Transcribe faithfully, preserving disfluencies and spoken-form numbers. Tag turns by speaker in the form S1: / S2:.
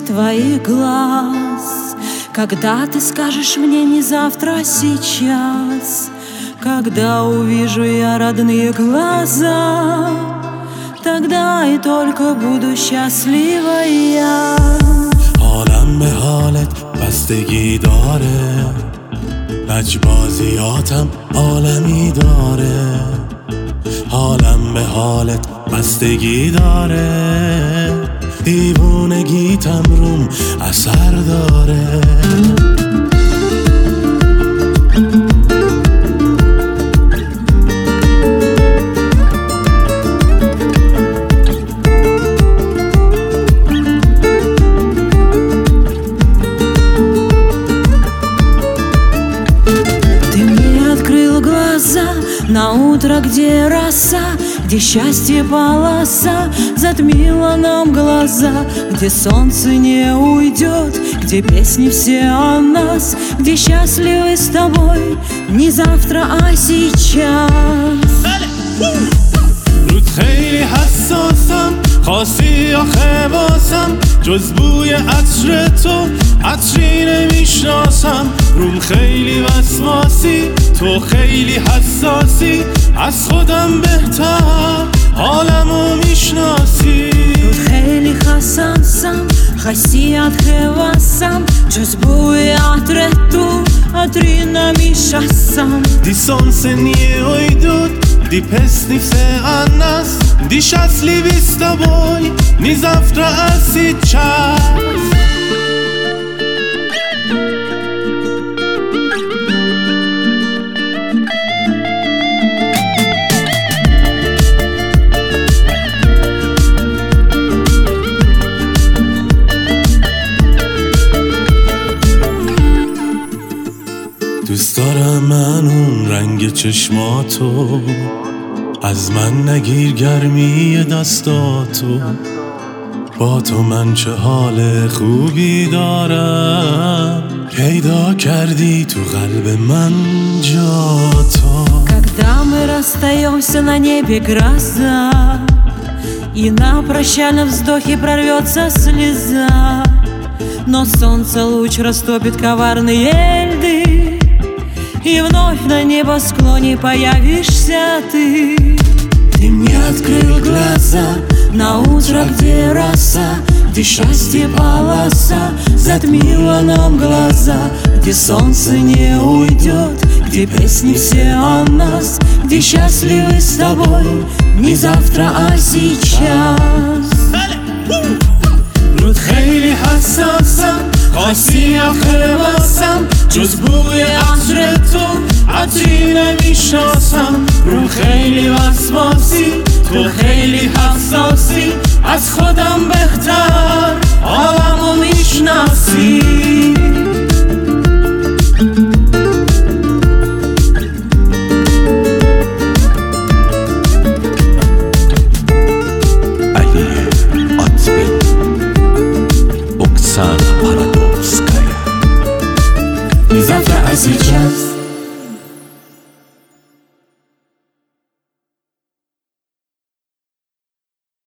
S1: твоих глаз. Когда ты скажешь мне не завтра, а сейчас, когда увижу я родные глаза, тогда и только буду счастлива я.
S2: حالم به حالت بستگی داره، لجبازیاتم عالمی داره. حالم به حالت بستگی داره، دیوونگیتم روم اثر داره.
S1: На утро, где роса, где счастье полоса затмила нам глаза, где солнце не уйдет, где песни все о нас, где счастливы с тобой не завтра, а сейчас.
S2: رود خیلی حساسم، خاصی آخه واسم، جز بوی عطر تو عطری نمیشناسم. روم خیلی وسواسی، تو خیلی حساسی، از خودم بهتر حالمو میشناسی.
S1: رود خیلی حساسم، خاصی آخه واسم، جز بوی عطر تو عطری نمیشناسم.
S2: Di sonse nije ujdut, di pesni se a nas, di šťastliví s toboj, ni zavtra a сейчас. دوست دارم من اون رنگ چشماتو، از من نگیر گرمی دستاتو. با تو من چه حال خوبی دارم، پیدا کردی تو قلب من جاتو.
S1: Когда мы расстаемся, на небе гроза, и на прощальном вздохе прорвется слеза, но солнце луч растопит коварные льды, и вновь на небосклоне появишься ты. Ты мне открыл глаза на утро, где роса, где счастье полоса затмила нам глаза, где солнце не уйдет, где песни все о нас, где счастливы с тобой не завтра, а сейчас.
S2: رود خیلی حساسم، خاصی آخه واسم، جز بوی عطر تو عطری نمیشناسم. رو خیلی وسواسی، تو خیلی حساسی، از خودم بهتر حالمو میشناسی.
S3: علی آتبین اکسان